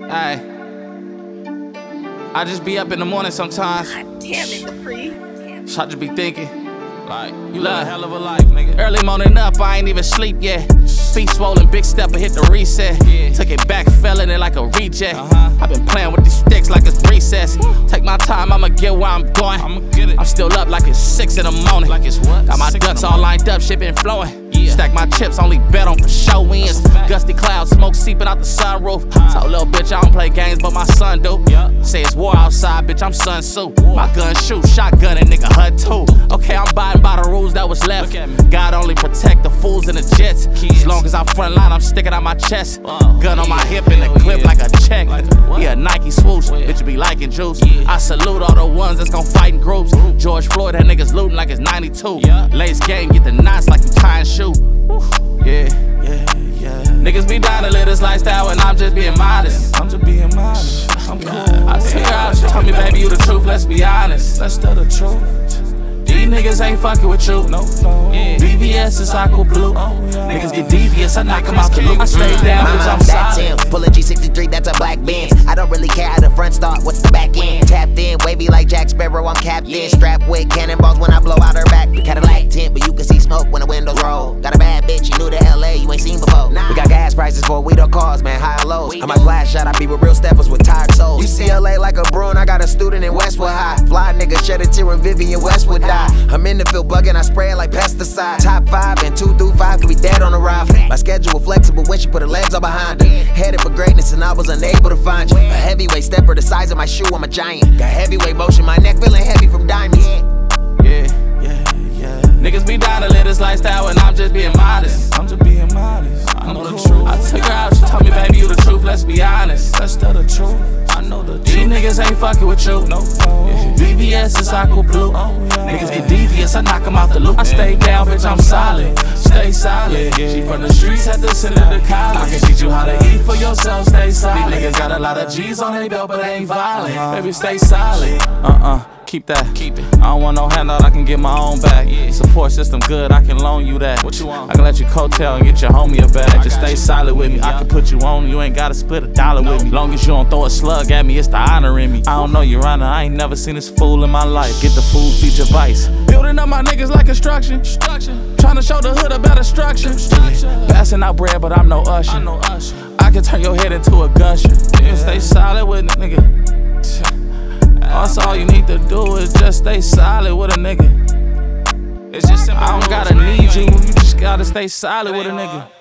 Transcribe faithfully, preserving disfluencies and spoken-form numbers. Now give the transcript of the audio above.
Ay. I just be up in the morning sometimes. God damn it, Dupree. So I just be thinking, like, you live a hell of a life, nigga. Early morning up, I ain't even sleep yet. Feet swollen, big step, and hit the reset. Yeah. Took it back, fell in it like a reject. Uh-huh. I've been playing with these sticks like it's recess. Woo. Take my time, I'ma get where I'm going. I'ma get it. I'm still up like it's six in the morning. Like it's what? Got my six ducks all lined up, shit been flowing. Yeah. Stack my chips, only bet on for show wins. Gusty clouds, smoke seeping out the sunroof. Huh. Told little bitch I don't play games, but my son do. Yep. Say it's war outside, bitch, I'm Sun Tzu. My gun shoot, shotgun and nigga H U D too. Okay, I'm abiding by the rules that was left. God only protect the fools and the jets. Kids. As long as I'm front line, I'm sticking out my chest. Whoa. Gun on my hip and the clip yeah. like a check. Like yeah, Nike swoosh, yeah. Bitch be liking juice. Yeah. I salute all the ones that's gon' fight in groups. Ooh. George Floyd, that niggas looting like it's ninety-two. Yeah. Lace game, get the knots like you tying shoe. Ooh. Yeah, yeah, yeah. Niggas be down to live this lifestyle and I'm just being modest. I'm just being modest. I'm cool. I took her out, she told me, baby, you the truth, let's be honest. Let's tell the truth. These niggas ain't fucking with you. No, no. Yeah. V V S is aqua blue. Oh, yeah. Niggas get devious, I knock them out the loop. I stay down, bitch, I'm solid. Pull a G sixty-three, that's a black Benz. I don't really care how the front start, what's the back end? Tapped in, wavy like Jack Sparrow, I'm captain. Yeah. Strapped with cannonballs when I blow out her back. The Cadillac tint, but you can see smoke when the windows roll. Got a bad bitch, you knew the L A, you ain't seen before. Nah. We got gas prices for we don't cars, man, high and lows. I might flash out, I be with real steppers with tired souls. U C L A like a Bruin, I got a student in Westwood High. Fly nigga, shed a tear and Vivian Westwood die. I'm in the field bugging, I spray it like pesticide. Top five and two through five could be dead on the ride. My schedule flexible when she put her legs all behind her. Headed for greatness and I was unable to find you. A heavyweight stepper the size of my shoe, I'm a giant. Got heavyweight motion, my neck feeling heavy from diamonds. Yeah, yeah, yeah. Niggas be down to live this lifestyle and I'm just being modest. I'm just being modest. I know the truth. I took her out, she told me, baby, you the truth, let's be honest. Let's tell the truth. I know the truth. These niggas ain't fucking with you. No, yeah. V V S is aqua blue. Oh, yeah. Niggas get devious, I knock them out the loop. I stay down, bitch, I'm solid. Stay solid. Yeah, yeah. She from the streets, had to send her to college. I can teach you how to eat for yourself, stay solid. These niggas got a lot of G's on their belt, but they ain't violent. Uh-huh. Baby, stay solid. Uh-uh. Keep that. Keep it. I don't want no handout, I can get my own back. Yeah. Support system good, I can loan you that. What you want? I can let you coattail and get your homie a bag. Just stay you. solid with me. Yeah. I can put you on, you ain't gotta split a dollar no. with me. Long as you don't throw a slug at me, it's the honor in me. I don't know, Your Honor, I ain't never seen this fool in my life. Get the food, feature vice. Building up my niggas like construction. Structure. Trying to show the hood a better structure. structure. Passing out bread, but I'm no usher. I'm no usher. I can turn your head into a gusher. Yeah. Stay solid with it, nigga. That's all you need to do is just stay solid with a nigga. It's just simple. I don't gotta need you, you just gotta stay solid with a nigga.